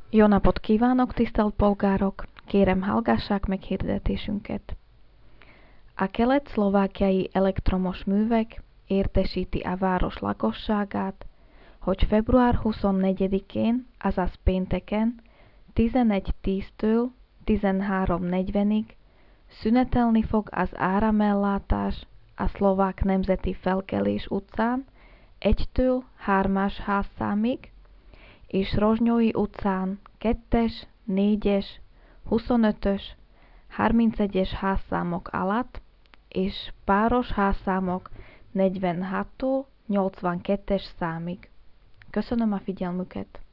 Jó napot kívánok, tisztelt polgárok! Kérem, hallgassák meg hirdetésünket. A kelet-szlovákiai elektromos művek értesíti a város lakosságát, hogy február 24-én, azaz pénteken 11:10-től 13:40-ig szünetelni fog az áramellátás a Szlovák Nemzeti Felkelés utcán 1-től 3-as házszámig, és Rozsnyói utcán 2-es, 4-es, 25-ös, 31-es házszámok alatt, és páros házszámok 46-tól 82-es számig. Köszönöm a figyelmüket!